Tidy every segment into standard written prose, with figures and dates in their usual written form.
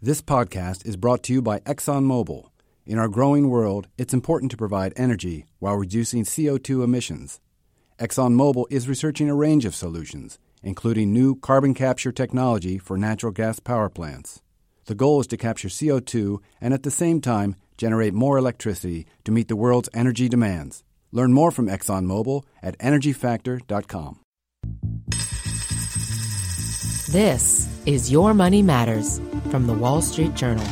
This podcast is brought to you by ExxonMobil. In our growing world, it's important to provide energy while reducing CO2 emissions. ExxonMobil is researching a range of solutions, including new carbon capture technology for natural gas power plants. The goal is to capture CO2 and at the same time generate more electricity to meet the world's energy demands. Learn more from ExxonMobil at energyfactor.com. This is Your Money Matters from the Wall Street Journal.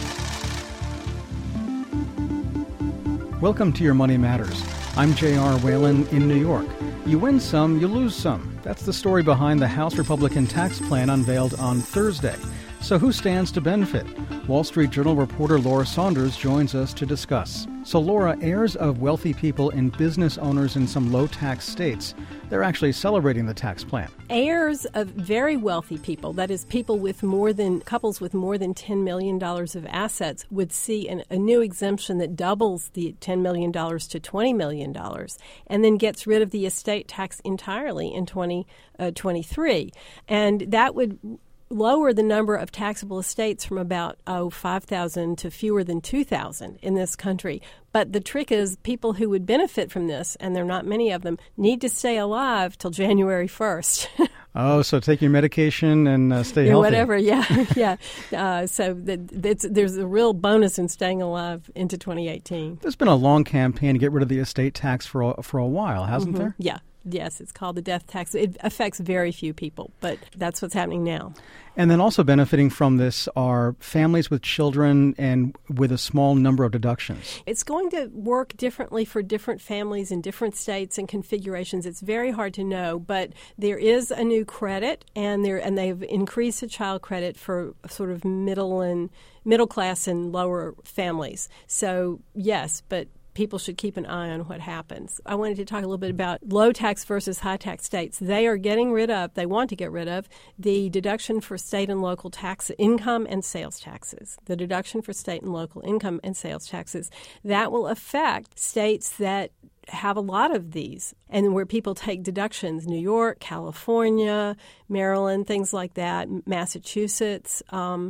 Welcome to Your Money Matters. I'm J.R. Whalen in New York. You win some, you lose some. That's the story behind the House Republican tax plan unveiled on Thursday. So who stands to benefit? Wall Street Journal reporter Laura Saunders joins us to discuss. So Laura, heirs of wealthy people and business owners in some low-tax states, they're actually celebrating the tax plan. Heirs of very wealthy people, that is couples with more than $10 million of assets, would see a new exemption that doubles the $10 million to $20 million and then gets rid of the estate tax entirely in 2023. And that would lower the number of taxable estates from about 5,000 to fewer than 2,000 in this country. But the trick is people who would benefit from this, and there are not many of them, need to stay alive till January 1st. Oh, so take your medication and stay healthy. Whatever, yeah. So there's a real bonus in staying alive into 2018. There's been a long campaign to get rid of the estate tax for a while, hasn't there? Yeah. Yes, it's called the death tax. It affects very few people, but that's what's happening now. And then also benefiting from this are families with children and with a small number of deductions. It's going to work differently for different families in different states and configurations. It's very hard to know, but there is a new credit, and they've increased the child credit for sort of middle class and lower families. So yes, but people should keep an eye on what happens. I wanted to talk a little bit about low tax versus high tax states. They want to get rid of the deduction for state and local tax income and sales taxes. The deduction for state and local income and sales taxes. That will affect states that have a lot of these and where people take deductions: New York, California, Maryland, things like that, Massachusetts,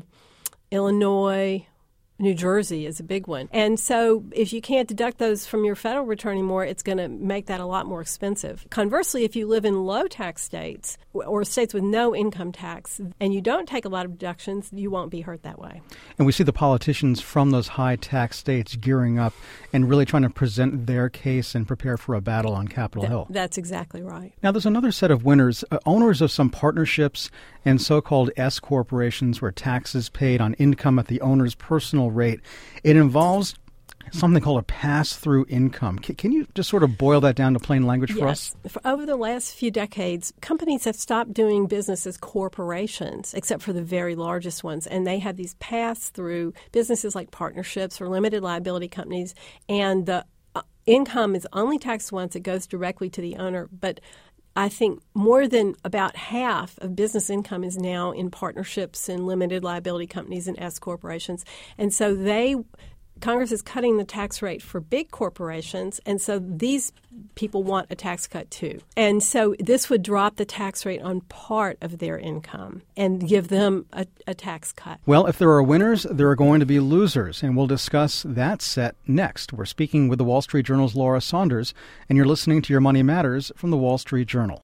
Illinois, New Jersey is a big one. And so if you can't deduct those from your federal return anymore, it's going to make that a lot more expensive. Conversely, if you live in low tax states or states with no income tax and you don't take a lot of deductions, you won't be hurt that way. And we see the politicians from those high tax states gearing up and really trying to present their case and prepare for a battle on Capitol Hill. That's exactly right. Now, there's another set of winners, owners of some partnerships and so-called S corporations where taxes paid on income at the owner's personal rate. It involves something called a pass-through income. Can you just sort of boil that down to plain language for us? Yes. Over the last few decades, companies have stopped doing business as corporations, except for the very largest ones, and they have these pass-through businesses like partnerships or limited liability companies, and the income is only taxed once. It goes directly to the owner, but I think more than about half of business income is now in partnerships and limited liability companies and S corporations. And so Congress is cutting the tax rate for big corporations, and so these people want a tax cut too. And so this would drop the tax rate on part of their income and give them a tax cut. Well, if there are winners, there are going to be losers, and we'll discuss that set next. We're speaking with the Wall Street Journal's Laura Saunders, and you're listening to Your Money Matters from the Wall Street Journal.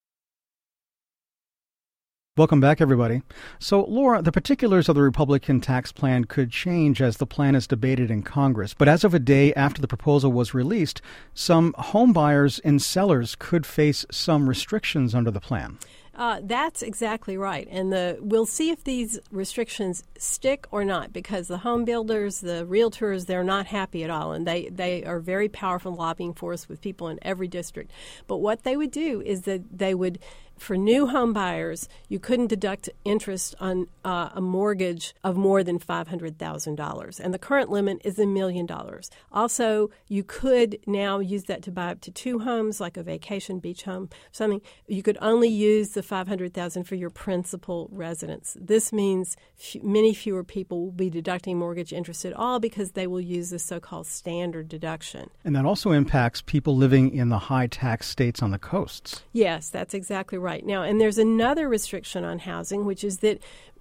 Welcome back, everybody. So, Laura, the particulars of the Republican tax plan could change as the plan is debated in Congress. But as of a day after the proposal was released, some home buyers and sellers could face some restrictions under the plan. That's exactly right. And we'll see if these restrictions stick or not, because the home builders, the realtors, they're not happy at all. And they are very powerful lobbying force with people in every district. But what they would do is that they would, for new home buyers, you couldn't deduct interest on a mortgage of more than $500,000. And the current limit is $1 million. Also, you could now use that to buy up to 2 homes, like a vacation beach home, something. You could only use the $500,000 for your principal residence. This means many fewer people will be deducting mortgage interest at all because they will use the so-called standard deduction. And that also impacts people living in the high tax states on the coasts. Yes, that's exactly right. Now, and there's another restriction on housing, which is that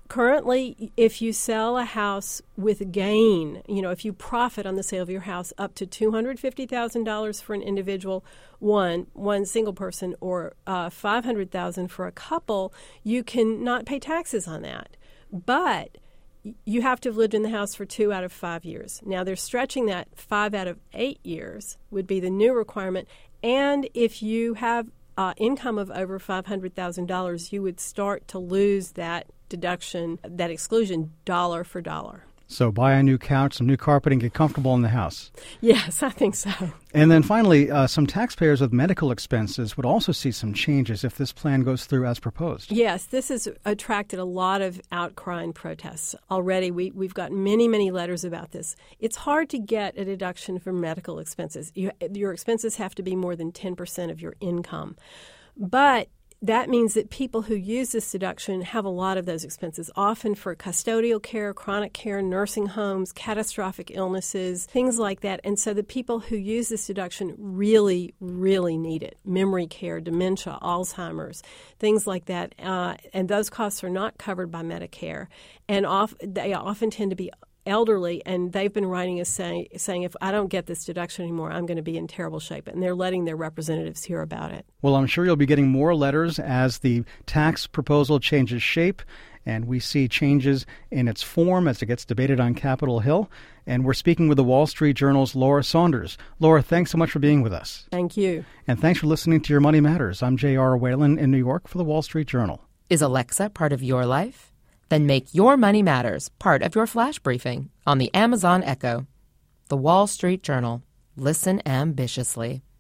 Currently, if you sell a house with gain, if you profit on the sale of your house up to $250,000 for an individual, one single person, or $500,000 for a couple, you can not pay taxes on that. But you have to have lived in the house for 2 out of 5 years. Now, they're stretching that 5 out of 8 years would be the new requirement. And if you have income of over $500,000, you would start to lose that deduction, that exclusion, dollar for dollar. So buy a new couch, some new carpeting, get comfortable in the house. Yes, I think so. And then finally, some taxpayers with medical expenses would also see some changes if this plan goes through as proposed. Yes, this has attracted a lot of outcry and protests. Already we've got many letters about this. It's hard to get a deduction for medical expenses. Your expenses have to be more than 10% of your income. But that means that people who use this deduction have a lot of those expenses, often for custodial care, chronic care, nursing homes, catastrophic illnesses, things like that. And so the people who use this deduction really need it. Memory care, dementia, Alzheimer's, things like that. And those costs are not covered by Medicare. And they often tend to be elderly, and they've been writing us saying, if I don't get this deduction anymore, I'm going to be in terrible shape. And they're letting their representatives hear about it. Well, I'm sure you'll be getting more letters as the tax proposal changes shape and we see changes in its form as it gets debated on Capitol Hill. And we're speaking with the Wall Street Journal's Laura Saunders. Laura, thanks so much for being with us. Thank you. And thanks for listening to Your Money Matters. I'm J.R. Whalen in New York for the Wall Street Journal. Is Alexa part of your life? Then make Your Money Matters part of your flash briefing on the Amazon Echo. The Wall Street Journal. Listen ambitiously.